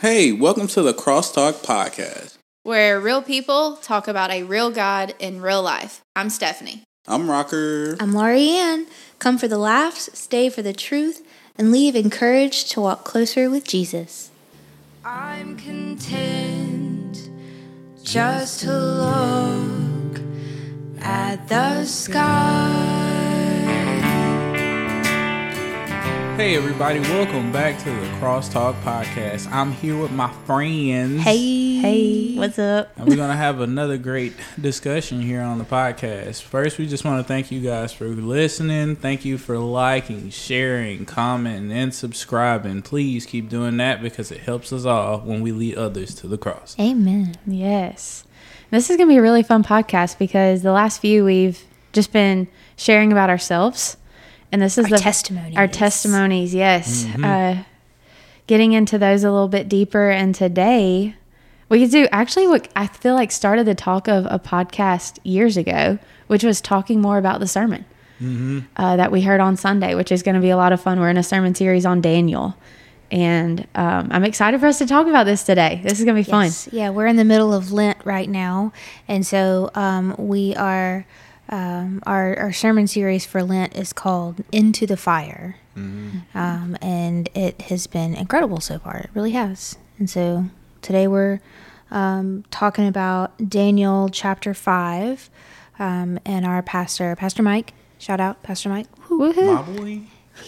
Hey, welcome to the Crosstalk Podcast, where real people talk about a real God in real life. I'm Stephanie. I'm Rocker. I'm Laurie Ann. Come for the laughs, stay for the truth, and leave encouraged to walk closer with Jesus. I'm content just to look at the sky. Hey everybody, welcome back to the Crosstalk Podcast. I'm here with my friends. Hey, what's up? And we're going to have another great discussion here on the podcast. First, we just want to thank you guys for listening. Thank you for liking, sharing, commenting, and subscribing. Please keep doing that because it helps us all when we lead others to the cross. Amen. Yes. This is going to be a really fun podcast because the last few we've just been sharing about ourselves. And this is our testimonies. Our testimonies, yes. Mm-hmm. Getting into those a little bit deeper. And today, we could do actually what I feel like started the talk of a podcast years ago, which was talking more about the sermon that we heard on Sunday, which is going to be a lot of fun. We're in a sermon series on Daniel. And I'm excited for us to talk about this today. This is going to be fun. Yeah, we're in the middle of Lent right now. And so we are... Our sermon series for Lent is called Into the Fire. And it has been incredible so far. It really has. And so today we're talking about Daniel chapter 5. And our pastor Mike, shout out Pastor Mike. Woohoo.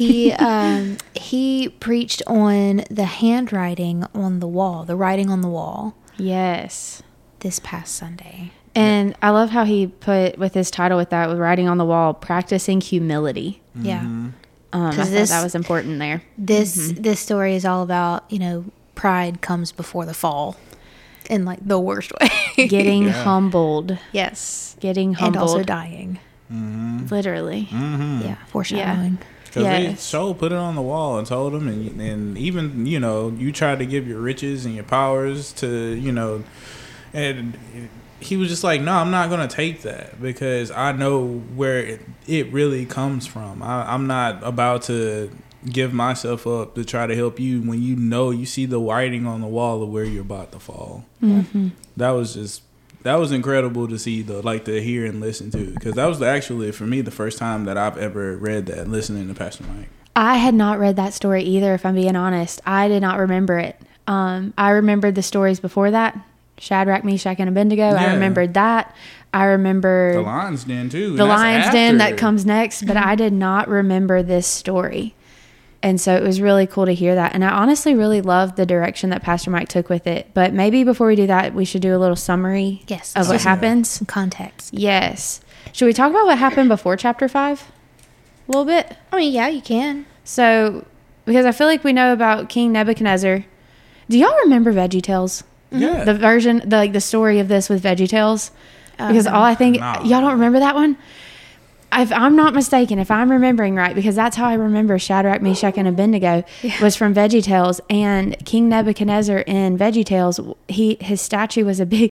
He preached on the handwriting on the wall, the writing on the wall. Yes. This past Sunday. And I love how he put with his title with that, with writing on the wall, practicing humility. Yeah. I thought that was important there. This story is all about, pride comes before the fall in like the worst way. Getting humbled. Yes. Getting humbled. And also dying. Literally. Yeah. Foreshadowing. Because they put it on the wall and told him, and even, you tried to give your riches and your powers to, and he was just like, no, I'm not going to take that because I know where it really comes from. I'm not about to give myself up to try to help you when you see the writing on the wall of where you're about to fall. Mm-hmm. That was incredible to see, to hear and listen to, because that was actually, for me, the first time that I've ever read that, listening to Pastor Mike. I had not read that story either, if I'm being honest. I did not remember it. I remembered the stories before that. Shadrach, Meshach, and Abednego. Yeah. I remembered that. I remember the Lion's Den too. The Lion's Den that comes next, but I did not remember this story. And so it was really cool to hear that. And I honestly really loved the direction that Pastor Mike took with it. But maybe before we do that, we should do a little summary of what happens. Some context. Yes. Should we talk about what happened before chapter 5 a little bit? I mean, yeah, you can. So, because I feel like we know about King Nebuchadnezzar. Do y'all remember VeggieTales? Yeah. The version, the story of this with VeggieTales. Because y'all don't remember that one? If I'm not mistaken, if I'm remembering right, because that's how I remember Shadrach, Meshach, and Abednego was from VeggieTales. And King Nebuchadnezzar in VeggieTales, his statue was a big,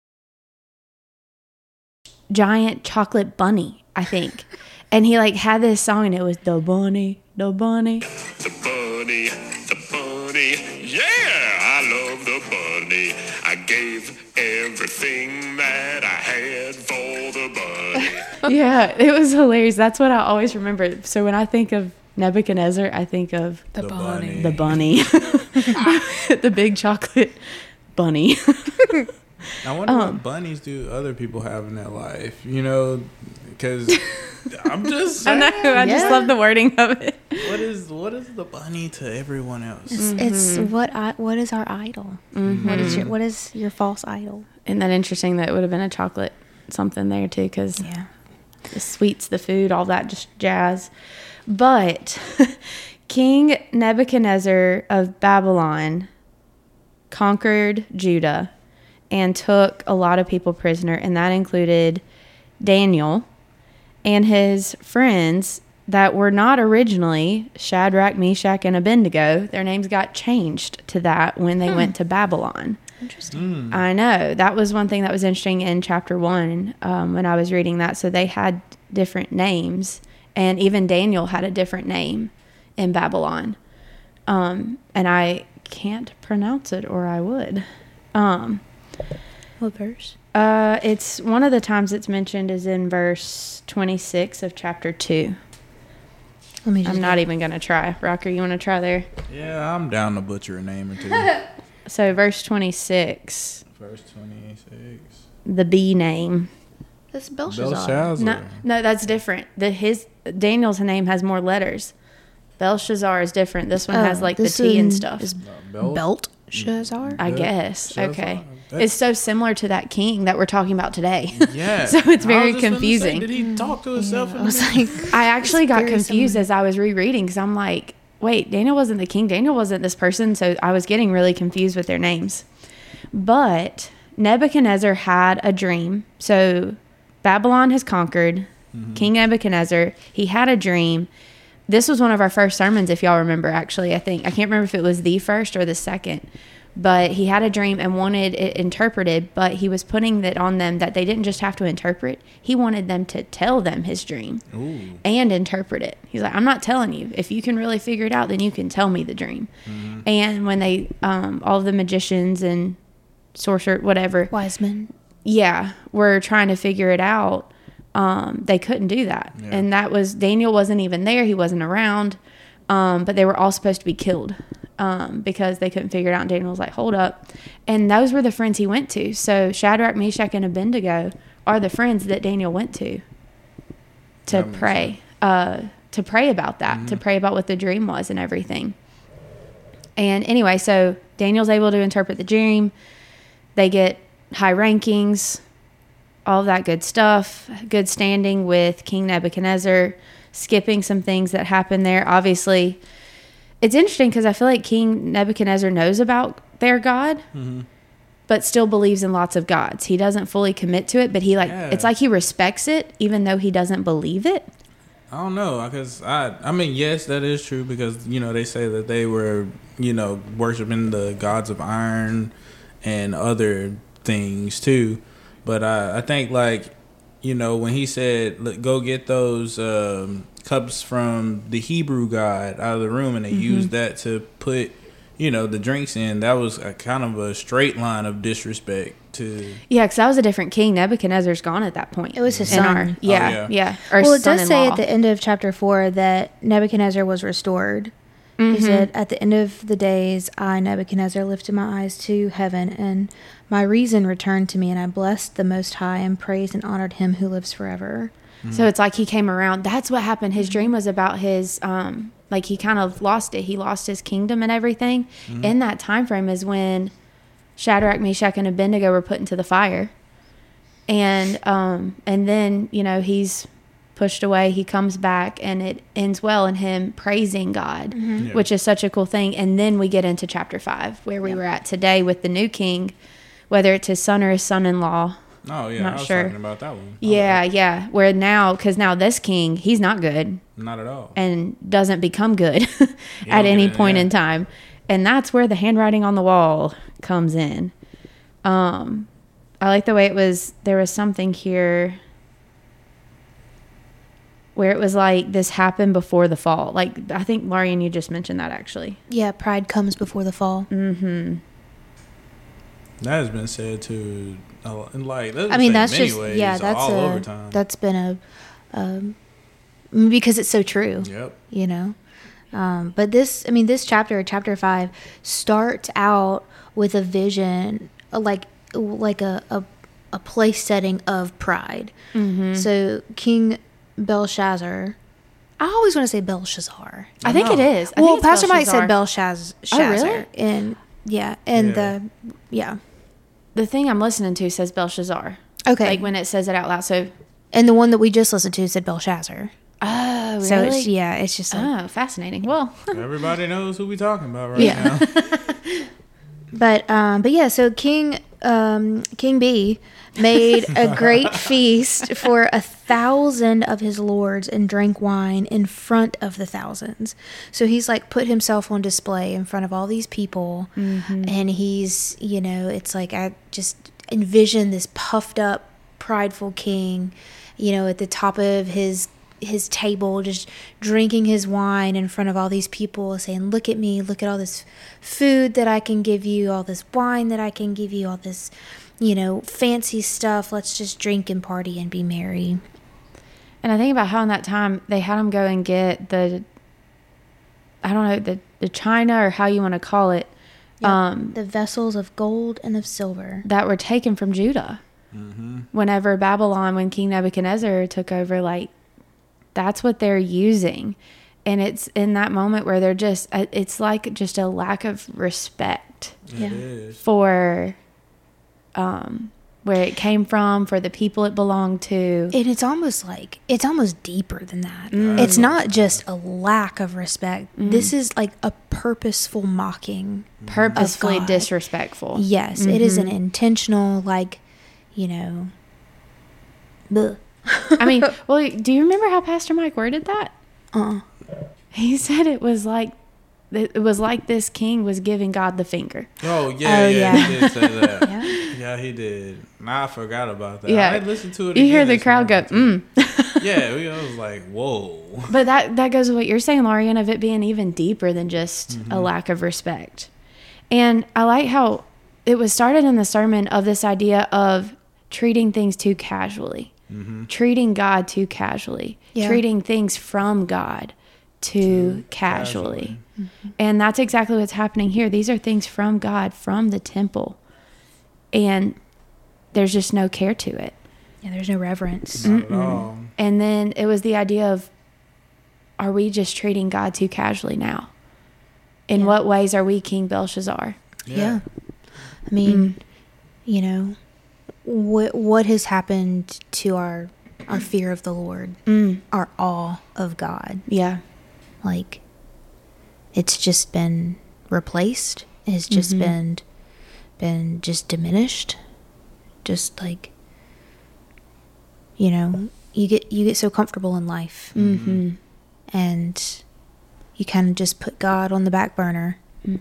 giant chocolate bunny, I think. And he had this song, and it was the bunny, the bunny. The bunny, the bunny, yeah, I love the bunny. I gave everything that I had for the bunny. Yeah, it was hilarious. That's what I always remember. So when I think of Nebuchadnezzar, I think of the bunny. The bunny. The big chocolate bunny. I wonder what bunnies do other people have in their life, because I'm just saying. I know, I just love the wording of it. What is the bunny to everyone else? It's what is our idol? What is your false idol? Isn't that interesting that it would have been a chocolate something there too, because the sweets, the food, all that just jazz. But King Nebuchadnezzar of Babylon conquered Judah and took a lot of people prisoner, and that included Daniel and his friends that were not originally Shadrach, Meshach, and Abednego. Their names got changed to that when they went to Babylon. Interesting. I know. That was one thing that was interesting in chapter 1 when I was reading that. So they had different names, and even Daniel had a different name in Babylon. And I can't pronounce it, or I would. What verse? It's one of the times it's mentioned is in verse 26 of chapter 2. Let me just I'm not even going to try. Rocker, you want to try there? Yeah, I'm down to butcher a name or two. So verse 26, Verse 26. the B name. That's Belshazzar. Belshazzar. No, that's different. Daniel's name has more letters. Belshazzar is different. This one has like the this T and one stuff. is Belt? Belteshazzar. I guess. Belshazzar. Okay. That's- It's so similar to that king that we're talking about today. Yeah. So it's I very was just gonna confusing. Say, did he talk to himself? I was like, I actually got very confused similar. as I was rereading because I'm like, wait, Daniel wasn't the king. Daniel wasn't this person. So I was getting really confused with their names. But Nebuchadnezzar had a dream. So Babylon has conquered. King Nebuchadnezzar, he had a dream. This was one of our first sermons, if y'all remember, actually. I can't remember if it was the first or the second. But he had a dream and wanted it interpreted, but he was putting that on them that they didn't just have to interpret. He wanted them to tell them his dream and interpret it. He's like, I'm not telling you. If you can really figure it out, then you can tell me the dream. And when they, all of the magicians and sorcerer, whatever, wise men. were trying to figure it out, they couldn't do that. Yeah. And that was, Daniel wasn't even there. He wasn't around. But they were all supposed to be killed because they couldn't figure it out. And Daniel was like, hold up. And those were the friends he went to. So Shadrach, Meshach, and Abednego are the friends that Daniel went to That pray, to pray about that, to pray about what the dream was and everything. And anyway, so Daniel's able to interpret the dream. They get high rankings, all of that good stuff, good standing with King Nebuchadnezzar, skipping some things that happened there. Obviously, it's interesting because I feel like King Nebuchadnezzar knows about their God, but still believes in lots of gods. He doesn't fully commit to it, but it's like he respects it, even though he doesn't believe it. I don't know, because I mean, yes, that is true, because they say that they were worshiping the gods of iron and other things too, but I think when he said go get those cups from the Hebrew god out of the room, and they used that to put the drinks in, that was a kind of a straight line of disrespect to. Yeah, because that was a different king. Nebuchadnezzar's gone at that point. It was his In son. our- Oh, yeah. Well, it does say son-in-law. at the end of chapter 4 that Nebuchadnezzar was restored. He said, at the end of the days, I, Nebuchadnezzar, lifted my eyes to heaven, and my reason returned to me, and I blessed the Most High and praised and honored him who lives forever. So it's like he came around. That's what happened. His dream was about his, he kind of lost it. He lost his kingdom and everything. In that time frame is when Shadrach, Meshach, and Abednego were put into the fire. And then, he's pushed away. He comes back, and it ends well in him praising God, which is such a cool thing. And then we get into chapter 5, where we were at today with the new king, whether it's his son or his son-in-law. Oh yeah, Not I was sure. talking about that one. Yeah. Where now, because now this king, he's not good Not at all. and doesn't become good don't at any get it, point yeah. in time. And that's where the handwriting on the wall comes in. I like the way it was, there was something here where it was like this happened before the fall. Like, I think, Larian, you just mentioned that actually. Yeah, pride comes before the fall. That has been said to, and That's just ways, that's all over time. that's been because it's so true. Yep. But this chapter 5 starts out with a vision, like a place setting of pride. So King Belshazzar, I always want to say Belshazzar. I think it is. I Well, think it's Pastor Mike said Belshazzar. Belshazzar. Oh, really? And The thing I'm listening to says Belshazzar. Okay. Like when it says it out loud. So, and the one that we just listened to said Belshazzar. oh, really? So it's just like, Oh, fascinating. Well, Everybody knows who we talking about right Yeah. now. But yeah, so King B made a great feast for 1,000 of his lords and drank wine in front of the thousands. So he's like put himself on display in front of all these people, and he's it's like I just envision this puffed up, prideful king, at the top of his his table, just drinking his wine in front of all these people, saying, "Look at me, look at all this food that I can give you, all this wine that I can give you, all this, fancy stuff. Let's just drink and party and be merry." And I think about how in that time they had him go and get the china, or how you want to call it, The vessels of gold and of silver that were taken from Judah. Whenever when King Nebuchadnezzar took over, like, that's what they're using. And it's in that moment where they're just, it's like just a lack of respect It is. for where it came from, for the people it belonged to. And it's almost deeper than that. It's not just a lack of respect. This is like a purposeful mocking. Purposefully God. disrespectful. Yes, it is an intentional, bleh. I mean, well, do you remember how Pastor Mike worded that? He said it was like this king was giving God the finger. Oh yeah, he did say that. Yeah. Yeah, he did. Nah, I forgot about that. Yeah. I listened to it. You hear again the this crowd go, morning, too. Yeah, I was like, whoa. But that goes with what you're saying, Lorian, of it being even deeper than just a lack of respect. And I like how it was started in the sermon of this idea of treating things too casually, treating God too casually, treating things from God too casually. And that's exactly what's happening here. These are things from God, from the temple. And there's just no care to it. Yeah, there's no reverence. Not at all. And then it was the idea of, are we just treating God too casually now? In what ways are we King Belshazzar? Yeah. I mean, what has happened to our fear of the Lord, our awe of God? Yeah. Like, it's just been replaced. It's just been just diminished. Just like, you get so comfortable in life, and you kind of just put God on the back burner.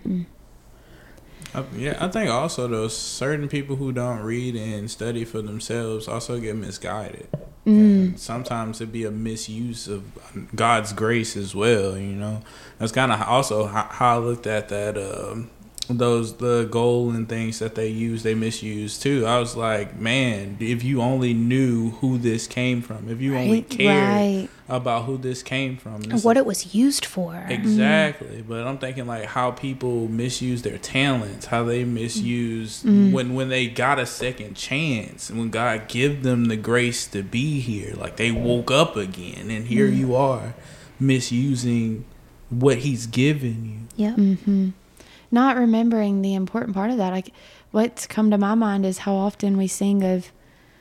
I think also those certain people who don't read and study for themselves also get misguided. And sometimes it'd be a misuse of God's grace as well. That's kind of also how I looked at that. The gold and things that they misuse too. I was like, man, if you only knew who this came from, if you only cared about who this came from, And what it was used for. Exactly. But I'm thinking like how people misuse their talents, how they misuse when they got a second chance, and when God give them the grace to be here, like they woke up again, and here you are misusing what He's given you. Yeah. Not remembering the important part of that. Like, what's come to my mind is how often we sing of,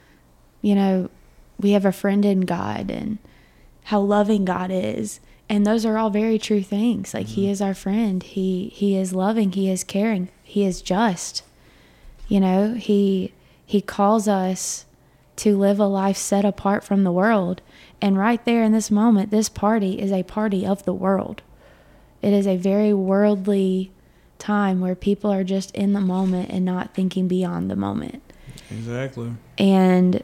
we have a friend in God, and how loving God is. And those are all very true things. Like, He is our friend. He is loving. He is caring. He is just. He calls us to live a life set apart from the world. And right there in this moment, this party is a party of the world. It is a very worldly time where people are just in the moment and not thinking beyond the moment. Exactly. And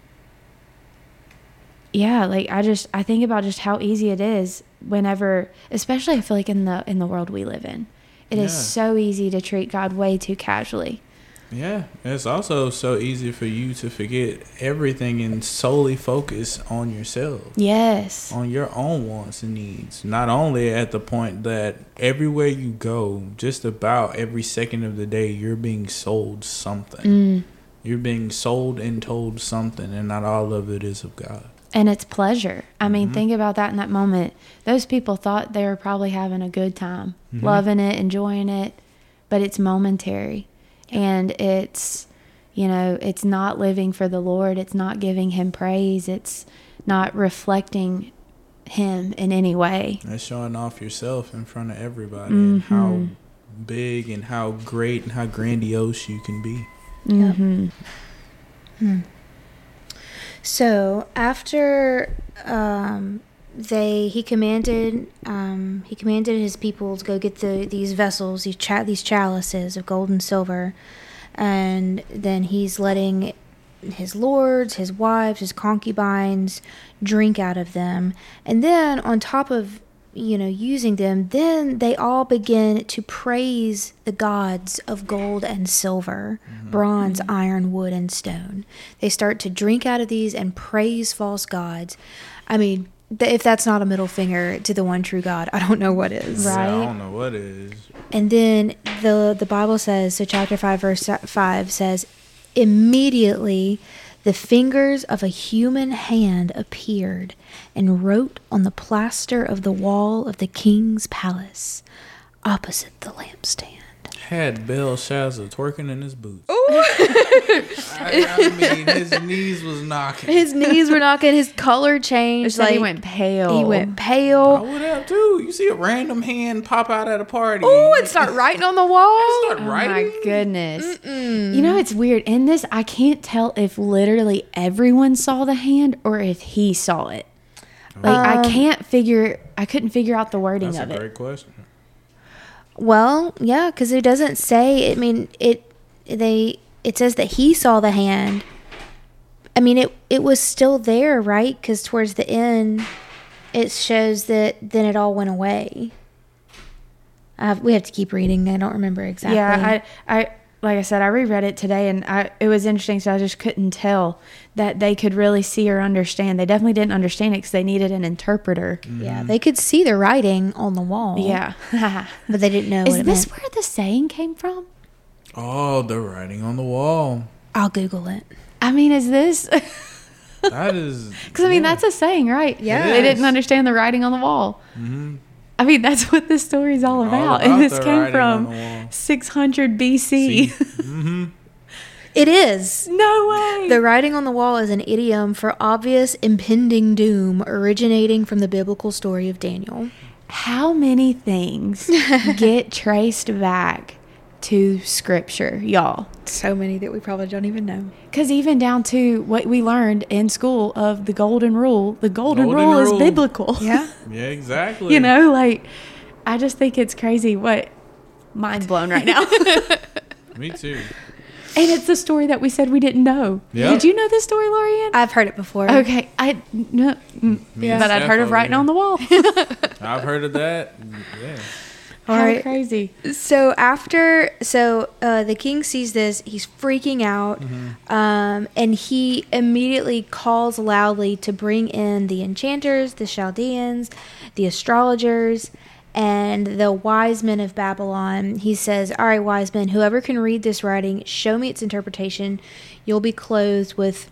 yeah, like I think about just how easy it is whenever, especially I feel like in the world we live in, it is so easy to treat God way too casually. Yeah, it's also so easy for you to forget everything and solely focus on yourself. Yes. On your own wants and needs. Not only at the point that everywhere you go, just about every second of the day, you're being sold something. You're being sold and told something, and not all of it is of God. And it's pleasure. I mean, think about that in that moment. Those people thought they were probably having a good time, loving it, enjoying it, but it's momentary. And it's, it's not living for the Lord. It's not giving Him praise. It's not reflecting Him in any way. That's showing off yourself in front of everybody and how big and how great and how grandiose you can be. So after he commanded his people to go get these vessels, these chalices of gold and silver, and then he's letting his lords, his wives, his concubines drink out of them. And then on top of, using them, then they all begin to praise the gods of gold and silver, bronze, iron, wood, and stone. They start to drink out of these and praise false gods. I mean, if that's not a middle finger to the one true God, I don't know what is. Yeah, Right? I don't know what is. And then the Bible says, so chapter 5, verse 5 says, immediately the fingers of a human hand appeared and wrote on the plaster of the wall of the king's palace opposite the lampstand. Had Belshazzar twerking in his boots. I mean, his knees was knocking. His knees were knocking. His color It changed. said he went pale. He went I pale. would have too. You see a random hand pop out at a party. Oh, and start writing on the wall. Start Oh writing. my goodness. You know, it's weird. In this, I can't tell if literally everyone saw the hand or if he saw it. Like, I couldn't figure out the wording That's of a it. great question. Well, yeah, because it doesn't say. I mean, it says that he saw the hand. I mean, it was still there, right? Because towards the end, it shows that then it all went away. We have to keep reading. I don't remember exactly. Yeah, I like I said, I reread it today, and it was interesting. So I just couldn't tell that they could really see or understand. They definitely didn't understand it because they needed an interpreter. Yeah, they could see the writing on the wall. Yeah. but they didn't know Is what it this meant. where the saying came from? Oh, the writing on the wall. I'll Google it. I mean, is this? That is. Because I mean, that's a saying, right? Yeah. They It didn't is. understand the writing on the wall. Mhm. I mean, that's what this story's all All about. about And this the came writing on from the wall. 600 BC. It is. No way. The writing on the wall is an idiom for obvious impending doom originating from the biblical story of Daniel. How many things get traced back to scripture, y'all? So many that we probably don't even know. Because even down to what we learned in school of the golden rule, the golden Golden rule is rule. biblical. Yeah. Yeah, exactly. You know, like, I just think it's crazy. Mind blown right now. Me too. And it's the story that we said we didn't know. Yeah. Did you know this story, Lorianne? I've heard it before. Okay, no, Me and but I'd Steph heard of over writing here. on the wall. I've heard of that. Yeah. All How right. crazy. So the king sees this, he's freaking out, and he immediately calls loudly to bring in the enchanters, the Chaldeans, the astrologers, and the wise men of Babylon. He says, all right, wise men, whoever can read this writing, show me its interpretation. You'll be clothed with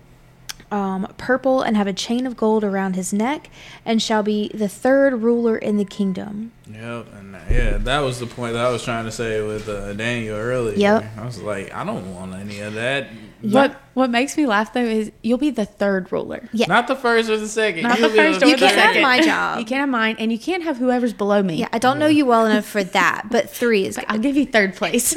purple and have a chain of gold around his neck, and shall be the third ruler in the kingdom. Yep. And yeah, that was the point that I was trying to say with Daniel earlier. Yep. I was like, I don't want any of that. What makes me laugh though is you'll be the third ruler. Yeah. Not the first or the second. Not You'll the be first or You the can't have second. my job. You can't have mine, and you can't have whoever's below me. Yeah, I don't know you well enough for that, but 3 is good. I'll give you third place.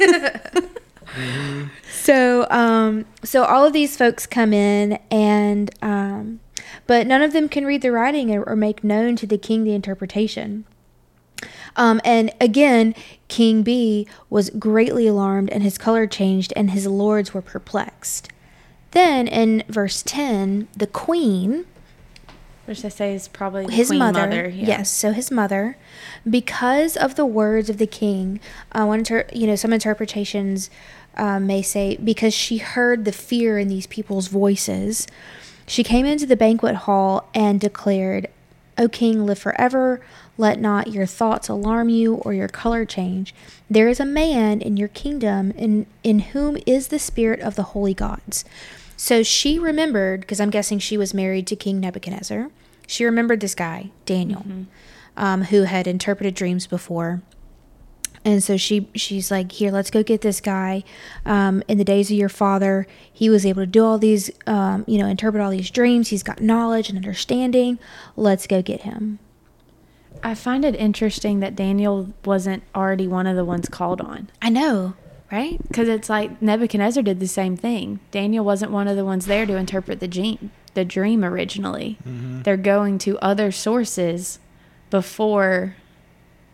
So all of these folks come in, and but none of them can read the writing or make known to the king the interpretation. And again, King B was greatly alarmed, and his color changed, and his lords were perplexed. Then in verse 10, the queen, Which they say is probably the his queen mother, yeah. yes, so his mother, because of the words of the king, some interpretations may say because she heard the fear in these people's voices, she came into the banquet hall and declared, O king, live forever. Let not your thoughts alarm you or your color change. There is a man in your kingdom in whom is the spirit of the holy gods. So she remembered, because I'm guessing she was married to King Nebuchadnezzar. She remembered this guy, Daniel, who had interpreted dreams before. And so she's like, here, let's go get this guy. In the days of your father, he was able to do all these, interpret all these dreams. He's got knowledge and understanding. Let's go get him. I find it interesting that Daniel wasn't already one of the ones called on. I know, right? Because it's like Nebuchadnezzar did the same thing. Daniel wasn't one of the ones there to interpret the dream originally. They're going to other sources before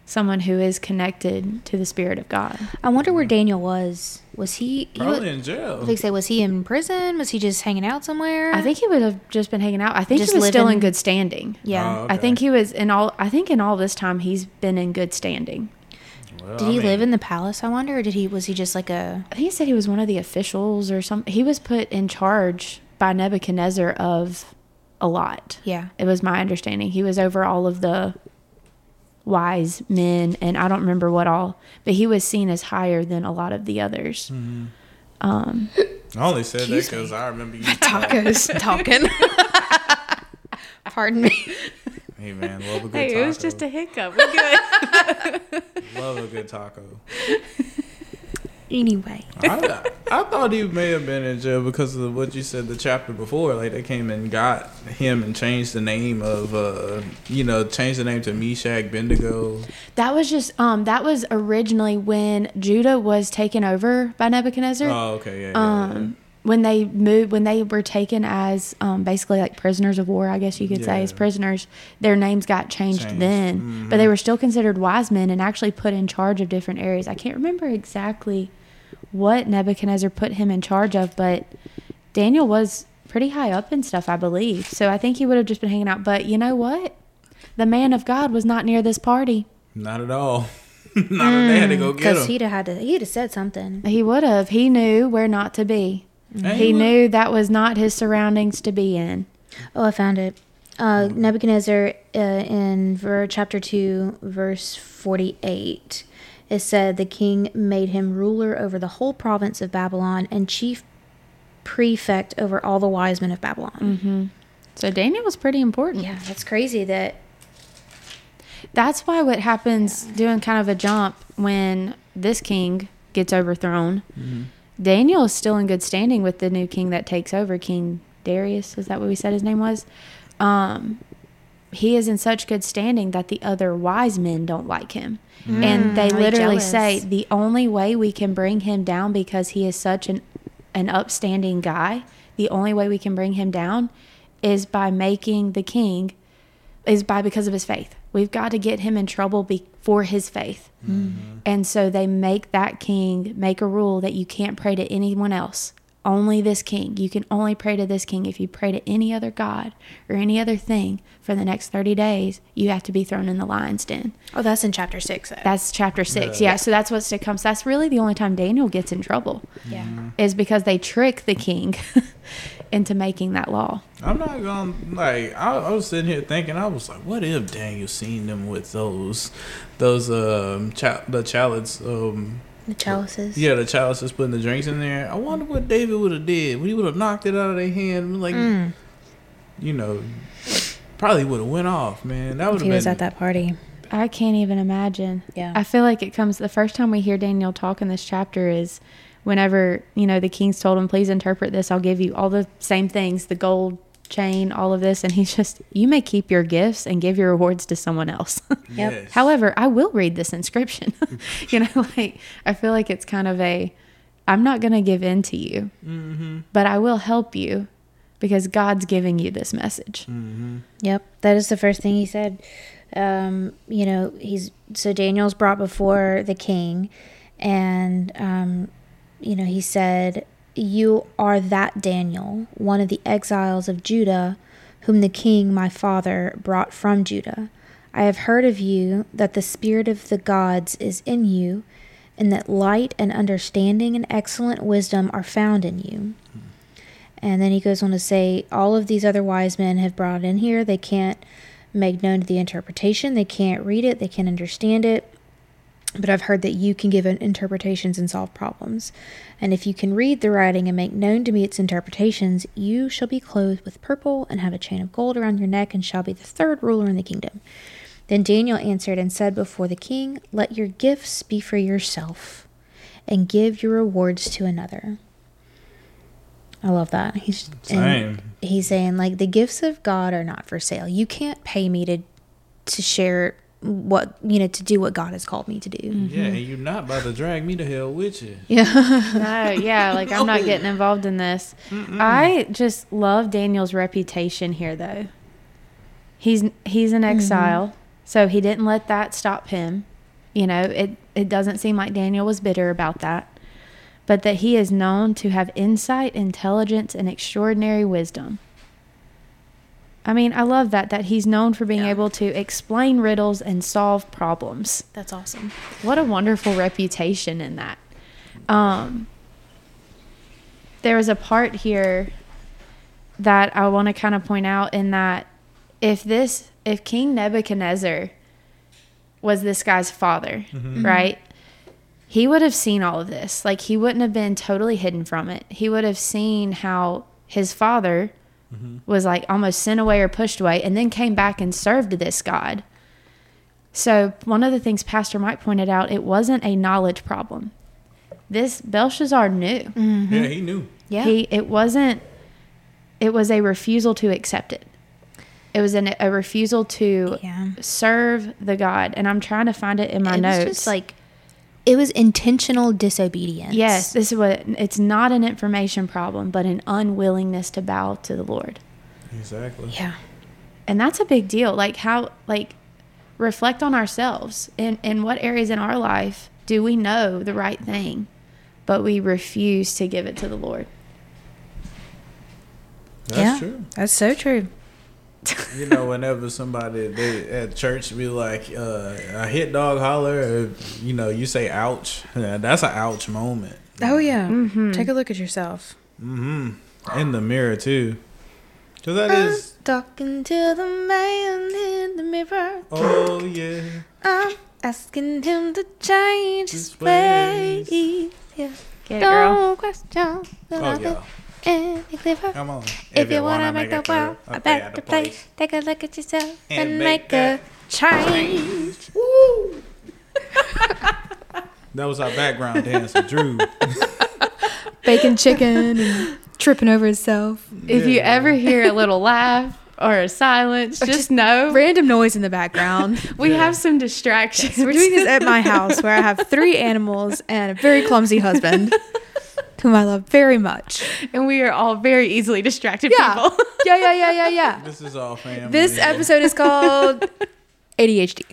someone who is connected to the Spirit of God. I wonder where Daniel was. Was he Probably in jail. Like say, was he in prison? Was he just hanging out somewhere? I think he would have just been hanging out. I think Just he was still living- in good standing. Yeah. Oh, okay. I think he was in all. I think in all this time he's been in good standing. Well, Did he live in the palace? I wonder, or was he just like a? I think he said he was one of the officials or something. He was put in charge by Nebuchadnezzar of a lot. Yeah. It was my understanding. He was over all of the wise men, and I don't remember what all, but he was seen as higher than a lot of the others. I only said that because I remember you. Tacos talking. Pardon me. Hey man, love a good taco. Hey, it was just a hiccup. We're good. Love a good taco. Anyway. I thought he may have been in jail because of what you said the chapter before. Like they came and got him and changed the name of, changed the name to Meshach Bendigo. That was just that was originally when Judah was taken over by Nebuchadnezzar. Oh, okay, yeah. When they were taken as basically like prisoners of war, I guess you could say, as prisoners, their names got changed then. Mm-hmm. But they were still considered wise men and actually put in charge of different areas. I can't remember exactly what Nebuchadnezzar put him in charge of, but Daniel was pretty high up and stuff, I believe. So I think he would have just been hanging out. But you know what? The man of God was not near this party. Not at all. Not that they had to go get Because him. he'd have said something. He would have. He knew where not to be. And He knew that was not his surroundings to be in. Oh, I found it. Nebuchadnezzar in chapter 2, verse 48. It said the king made him ruler over the whole province of Babylon and chief prefect over all the wise men of Babylon. So Daniel was pretty important. Yeah, that's crazy that. That's why what happens doing kind of a jump when this king gets overthrown, Daniel is still in good standing with the new king that takes over, King Darius. Is that what we said his name was? He is in such good standing that the other wise men don't like him. And they are they literally jealous? say the only way we can bring him down, because he is such an upstanding guy, the only way we can bring him down is by making the king, because of his faith. We've got to get him in trouble for his faith. And so they make that king make a rule that you can't pray to anyone else. Only this king. You can only pray to this king. If you pray to any other god or any other thing for the next 30 days, you have to be thrown in the lion's den. Oh, that's in chapter 6. Though. That's chapter 6. Yeah. So that's what's to come. So that's really the only time Daniel gets in trouble, Yeah. is because they trick the king into making that law. I'm not gonna I was sitting here thinking, I was like, what if Daniel seen them with the chalice, The chalices. yeah, the chalices putting the drinks in there. I wonder what David would have did. He would have knocked it out of their hand, like, probably would have went off, man. That would If have he been. was at that party. I can't even imagine. Yeah. I feel like it comes, the first time we hear Daniel talk in this chapter is whenever, the kings told him, please interpret this. I'll give you all the same things, the gold chain, all of this. And he's just, you may keep your gifts and give your rewards to someone else. Yes. However, I will read this inscription. I feel like it's kind of I'm not going to give in to you, but I will help you because God's giving you this message. Yep, that is the first thing he said. Daniel's brought before the king, and he said, "You are that Daniel, one of the exiles of Judah, whom the king my father brought from Judah. I have heard of you that the spirit of the gods is in you, and that light and understanding and excellent wisdom are found in you." And then he goes on to say, all of these other wise men have brought in here. They can't make known the interpretation. They can't read it. They can't understand it. But I've heard that you can give interpretations and solve problems. And if you can read the writing and make known to me its interpretations, you shall be clothed with purple and have a chain of gold around your neck and shall be the third ruler in the kingdom. Then Daniel answered and said before the king, let your gifts be for yourself and give your rewards to another. I love that. He's saying the gifts of God are not for sale. You can't pay me to share to do what God has called me to do. Yeah, and you're not about to drag me to hell with you. No, I'm not getting involved in this. I just love Daniel's reputation here, though. He's in exile, so he didn't let that stop him. You know, it doesn't seem like Daniel was bitter about that, but that he is known to have insight, intelligence, and extraordinary wisdom. I mean, I love that he's known for being able to explain riddles and solve problems. That's awesome. What a wonderful reputation in that. There was a part here that I want to kind of point out in that if King Nebuchadnezzar was this guy's father, right? He would have seen all of this. Like, he wouldn't have been totally hidden from it. He would have seen how his father was like almost sent away or pushed away and then came back and served this God. So one of the things Pastor Mike pointed out, it wasn't a knowledge problem. This Belshazzar knew. Yeah, he knew. Yeah. It was a refusal to accept it. It was a refusal to serve the God. And I'm trying to find it in my notes. It was just like, it was intentional disobedience. Yes, this is it's not an information problem, but an unwillingness to bow to the Lord. Exactly. Yeah. And that's a big deal. Reflect on ourselves. In what areas in our life do we know the right thing, but we refuse to give it to the Lord? That's true. That's so true. You know, whenever somebody at church be like, a hit dog holler, or, you know, you say ouch, that's an ouch moment. Oh, yeah. Take a look at yourself. In the mirror, too. Because that is... Talking to the man in the mirror. Oh, yeah. I'm asking him to change his His ways. ways. Yeah. Get it, girl. Don't question. Oh, yeah. Any clever. Come on. If you wanna make the world a better place, take a look at yourself and make a change. Woo! That was our background dancer, Drew. Bacon chicken and tripping over himself. If you ever hear a little laugh or a silence, just know Random noise in the background. we have some distractions. We're doing this at my house where I have 3 animals and a very clumsy husband whom I love very much. And we are all very easily distracted people. Yeah. This is all family. This episode is called ADHD.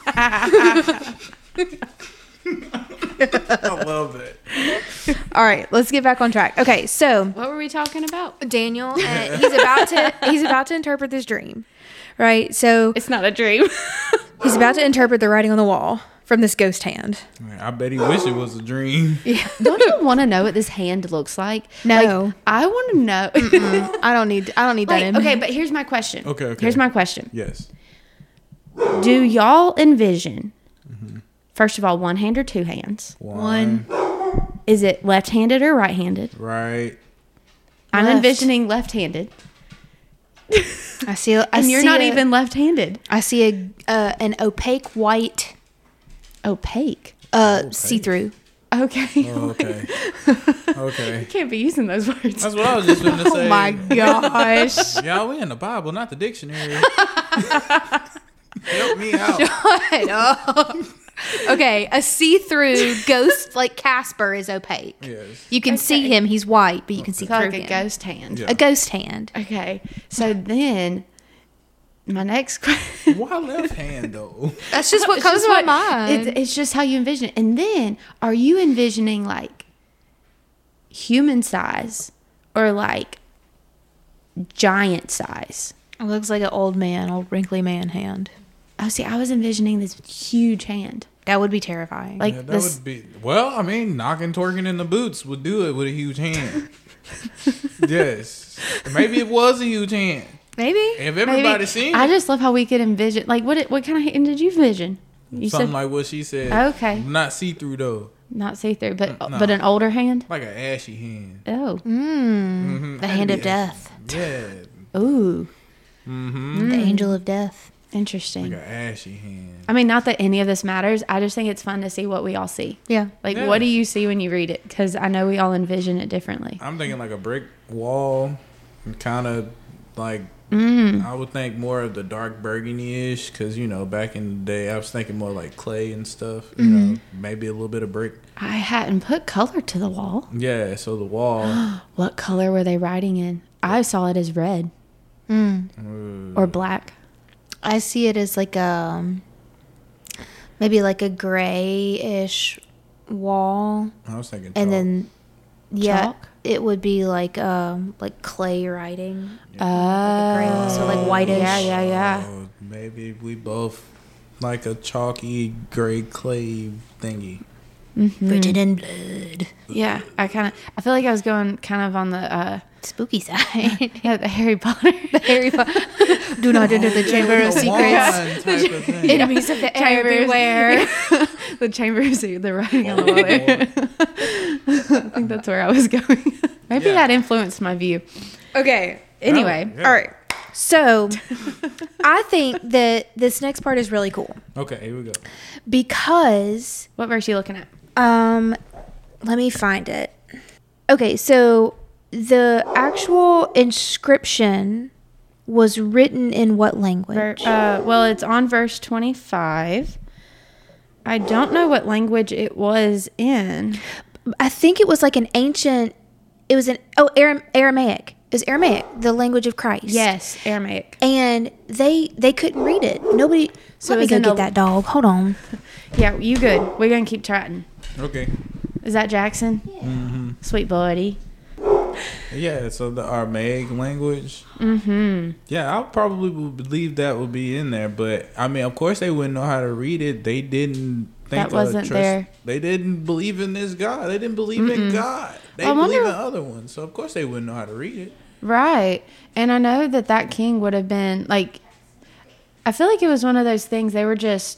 I love it. All right, let's get back on track. Okay, so What were we talking about? Daniel, he's about to interpret this dream, right? So It's not a dream. he's about to interpret the writing on the wall from this ghost hand. I bet he wish it was a dream. Don't you want to know what this hand looks like? No. Like, I want to know. I don't need that Like, in. okay, but here's my question. Okay. Here's my question. Yes. Do y'all envision, first of all, one hand or two hands? One. Is it left-handed or right-handed? Right. I'm Left. envisioning left-handed. I see. And you're not even left-handed. I see an opaque white, Opaque. see-through. Okay. Oh, okay. Okay. Can't be using those words. That's what I was just going to say. Oh my gosh! Y'all, we in the Bible, not the dictionary. Help me out. Shut up. Okay, a see-through ghost like Casper is opaque. Yes. You can see him; he's white, but you can see It's like through a him. ghost hand. Yeah. A ghost hand. Okay. So then, my next question. Why left hand, though? That's just what It's comes just to my what- mind. It's just how you envision it. And then, are you envisioning like human size or like giant size? It looks like an old wrinkly man hand. Oh, see, I was envisioning this huge hand. That would be terrifying. Like Yeah, that this. would be. Well, I mean, knocking, twerking in the boots would do it with a huge hand. Yes. Maybe it was a huge hand. maybe. If everybody seen I it, just love how we could envision. Like, what kind of hand did you envision? You something said like what she said. Okay. Not see through, though. not see through, but No. but an older hand. Like an ashy hand. Oh, The hand of death. Yeah. ooh, The angel of death. interesting. Like an ashy hand. I mean, not that any of this matters. I just think it's fun to see what we all see. Yeah. Like, Yeah. what do you see when you read it? Because I know we all envision it differently. I'm thinking like a brick wall, kind of like I would think more of the dark burgundy-ish, because you know back in the day I was thinking more like clay and stuff. You know, maybe a little bit of brick. I hadn't put color to the wall. Yeah, so the wall. What color were they writing in? I saw it as red or black. I see it as like maybe like a grayish wall, I was thinking. and then Chalk? it would be like clay writing, Oh, gray wall, so like whitish. Yeah. Oh, maybe we both like a chalky gray clay thingy. Written in blood. Yeah, I feel like I was going kind of on the Spooky side. the Harry Potter. Harry Potter. Do not enter the chamber of The secrets. wand type of thing. Enemies of the air Chambers. beware. The chambers, the writing on the wall there. I think that's where I was going. Maybe Yeah. that influenced my view. Okay. Anyway, Yeah. All right. So, I think that this next part is really cool Okay, here we go. because what verse are you looking at? let me find it. Okay, so the actual inscription was written in what language? Well, it's on verse 25. I don't know what language it was in. I think it was like an ancient. It was Aramaic. It was Aramaic, the language of Christ. Yes, Aramaic. And they couldn't read it. Nobody. So Let me it was go in get a- that dog. Hold on. Yeah, you good. We're going to keep chatting. Okay. Is that Jackson? Mm-hmm. Sweet buddy. Yeah, so the Aramaic language. Mm-hmm. Yeah, I probably would believe that would be in there, but I mean, of course, they wouldn't know how to read it. They didn't think That wasn't there. They didn't believe in this God. They didn't believe in God. They I wonder- believe in other ones, so of course they wouldn't know how to read it. Right. And I know that king would have been like, I feel like it was one of those things they were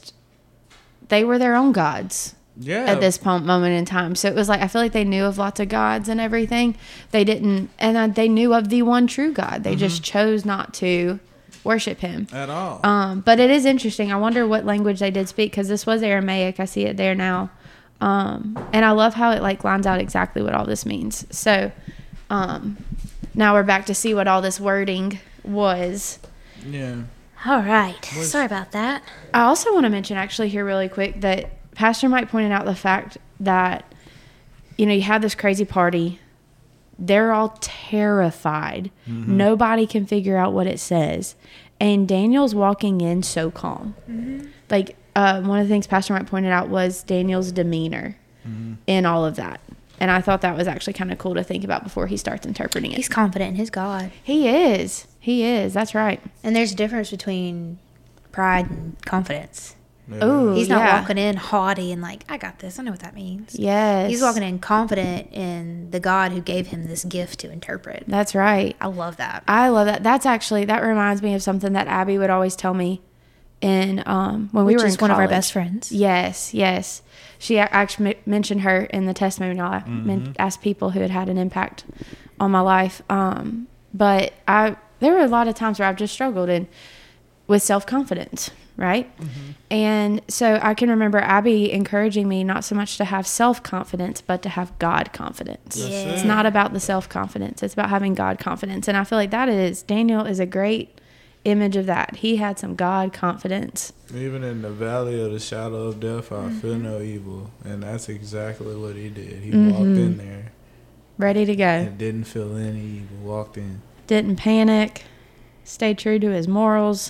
their own gods Yeah. at this moment in time. So it was like, I feel like they knew of lots of gods and everything. They didn't, and they knew of the one true God. They just chose not to worship him. At all. But it is interesting. I wonder what language they did speak, because this was Aramaic. I see it there now. And I love how it like lines out exactly what all this means. So, now we're back to see what all this wording was. Yeah. All right. Sorry about that. I also want to mention actually here really quick that Pastor Mike pointed out the fact that, you have this crazy party. They're all terrified. Nobody can figure out what it says. And Daniel's walking in so calm. Like, one of the things Pastor Mike pointed out was Daniel's demeanor in all of that. And I thought that was actually kind of cool to think about before he starts interpreting it. He's confident in his God. He is. That's right. And there's a difference between pride and confidence. Oh, He's not walking in haughty and like, I got this. I know what that means. Yes. He's walking in confident in the God who gave him this gift to interpret. That's right. I love that. I love that. That reminds me of something that Abby would always tell me in when we Which were is in one of our college. best friends. Yes. She actually mentioned her in the testimony. I asked people who had an impact on my life. But there were a lot of times where I've just struggled with self-confidence, right? And so I can remember Abby encouraging me not so much to have self-confidence, but to have God confidence. Yeah. It's not about the self-confidence. It's about having God confidence. And I feel like Daniel is a great image of that. He had some God confidence. Even in the valley of the shadow of death, I feel no evil. And that's exactly what he did. He walked in there Ready to go. and didn't feel any evil. Walked in. Didn't panic. Stayed true to his morals.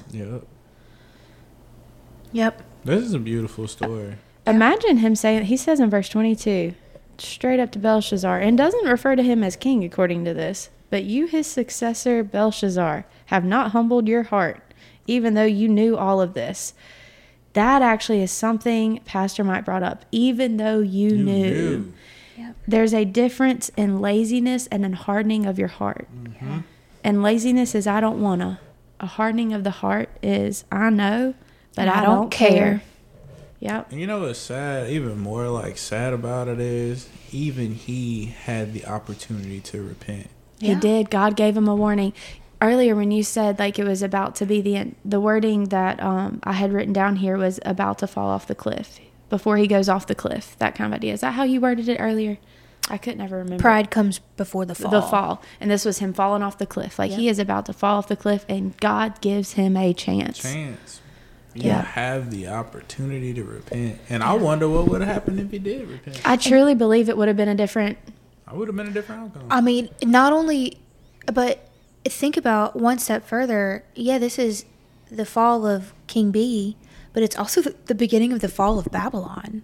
Yep. This is a beautiful story. Imagine him saying, he says in verse 22, straight up to Belshazzar, and doesn't refer to him as king according to this, but you, his successor, Belshazzar, have not humbled your heart, even though you knew all of this. That actually is something Pastor Mike brought up. Even though you knew. There's a difference in laziness and in hardening of your heart. And laziness is I don't wanna. A hardening of the heart is I know, but I don't care. Yep. And you know what's sad? Even more like sad about it is even he had the opportunity to repent. He did. God gave him a warning. Earlier when you said like it was about to be the end, the wording that I had written down here was about to fall off the cliff. Before he goes off the cliff. That kind of idea. Is that how you worded it earlier? I couldn't ever remember. Pride comes before the fall. The fall. And this was him falling off the cliff. Like he is about to fall off the cliff and God gives him a chance. You have the opportunity to repent. And I wonder what would have happened if he did repent. I truly believe it would have been a different. I would have been a different outcome. I mean, not only, but think about one step further. Yeah, this is the fall of King B, but it's also the beginning of the fall of Babylon.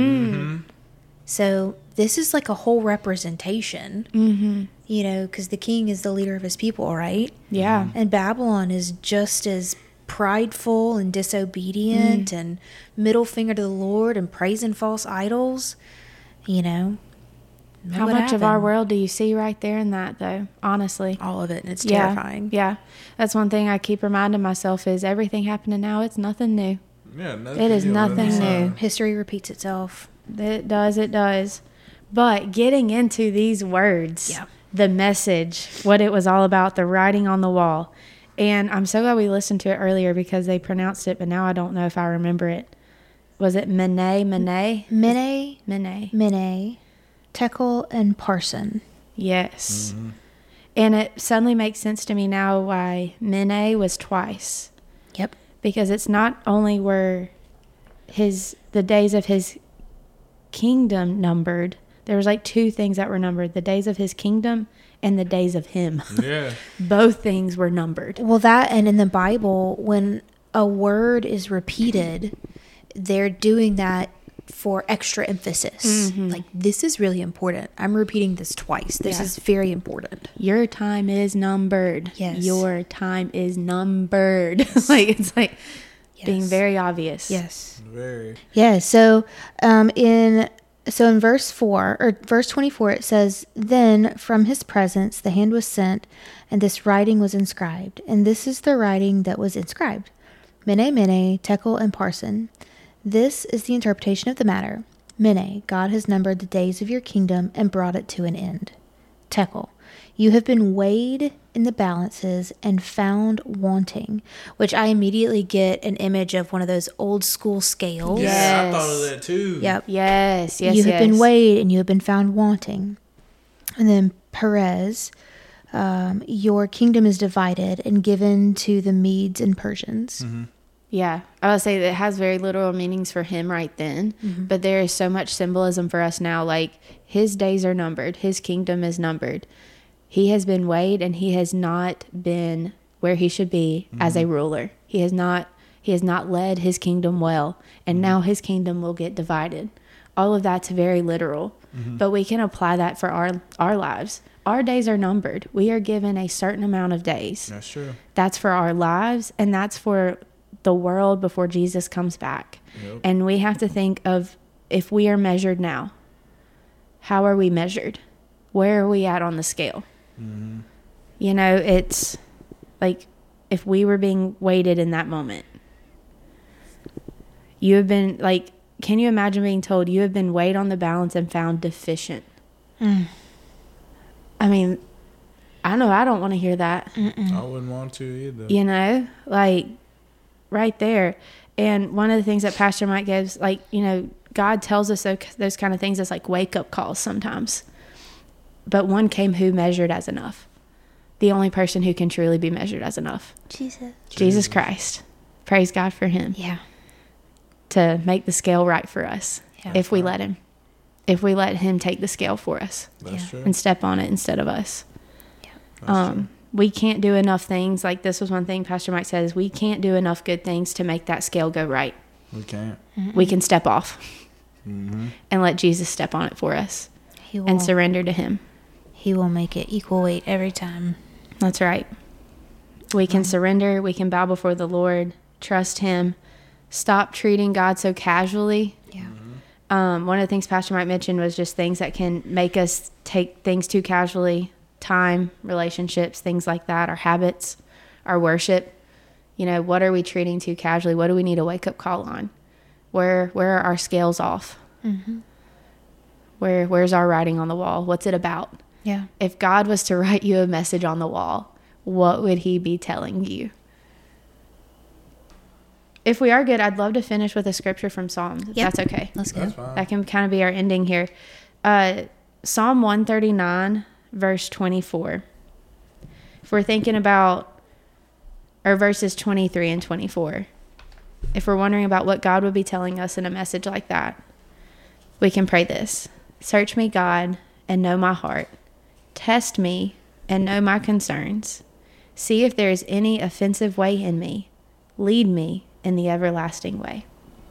So this is like a whole representation, you know, because the king is the leader of his people, right? Yeah. And Babylon is just as prideful and disobedient and middle finger to the Lord and praising false idols, you know. How much of our world do you see right there in that, though? Honestly. All of it, and it's terrifying. Yeah. That's one thing I keep reminding myself is everything happening now, it's nothing new. Yeah, It is nothing new. History repeats itself. It does. But getting into these words, the message, what it was all about, the writing on the wall. And I'm so glad we listened to it earlier because they pronounced it, but now I don't know if I remember it. Was it Mene? Tekel, and Parson. Yes. And it suddenly makes sense to me now why Mene was twice. Yep. Because it's not only were the days of his kingdom numbered, there was like two things that were numbered: the days of his kingdom and the days of him. Yeah. Both things were numbered. Well, that, and in the Bible, when a word is repeated, they're doing that for extra emphasis. Like, this is really important. I'm repeating this twice. This is very important. Your time is numbered. Yes. Your time is numbered. It's like being very obvious. Yes. Very. Yeah. So, in verse 4 or verse 24, it says, "Then from his presence the hand was sent, and this writing was inscribed. And this is the writing that was inscribed: Mene, Tekel, and Parson. This is the interpretation of the matter. Mene, God has numbered the days of your kingdom and brought it to an end. Tekel, you have been weighed in the balances and found wanting," which I immediately get an image of one of those old school scales. Yeah, I thought of that too. Yep. Yes. You have been weighed and you have been found wanting. And then Perez, your kingdom is divided and given to the Medes and Persians. Yeah, I would say that it has very literal meanings for him right then, but there is so much symbolism for us now. Like, his days are numbered, his kingdom is numbered. He has been weighed, and he has not been where he should be as a ruler. He has not led his kingdom well, and now his kingdom will get divided. All of that's very literal, but we can apply that for our lives. Our days are numbered. We are given a certain amount of days. That's true. That's for our lives, and that's for the world before Jesus comes back. Yep. And we have to think of, if we are measured now, how are we measured? Where are we at on the scale? You know, it's like if we were being weighted in that moment. You have been, like, can you imagine being told you have been weighed on the balance and found deficient? I mean, I know I don't want to hear that. I wouldn't want to either. You know, like, right there. And one of the things that Pastor Mike gives, like, you know, God tells us those kind of things as like wake up calls sometimes. But one came who measured as enough. The only person who can truly be measured as enough. Jesus Christ. Praise God for him. Yeah. To make the scale right for us. Yeah. If we let him. If we let him take the scale for us. That's true. And step on it instead of us. That's true. We can't do enough things. Like, this was one thing Pastor Mike says, we can't do enough good things to make that scale go right. We can't. We can step off and let Jesus step on it for us and surrender to him. He will make it equal weight every time. That's right. We can surrender. We can bow before the Lord, trust him, stop treating God so casually. Yeah. One of the things Pastor Mike mentioned was just things that can make us take things too casually. Time, relationships, things like that, our habits, our worship. You know, what are we treating too casually? What do we need a wake-up call on? Where are our scales off? Where's our writing on the wall? What's it about? Yeah. If God was to write you a message on the wall, what would he be telling you? If we are good, I'd love to finish with a scripture from Psalms. If that's okay. Let's go. That's fine. That can kind of be our ending here. Psalm 139, verse 24. If we're thinking about, or verses 23 and 24. If we're wondering about what God would be telling us in a message like that, we can pray this. Search me, God, and know my heart. Test me and know my concerns. See if there is any offensive way in me. Lead me in the everlasting way.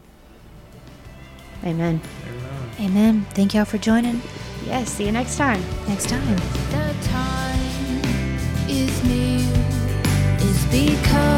Amen. Amen. Thank y'all for joining. Yes, see you next time. Next time. The time is near, is because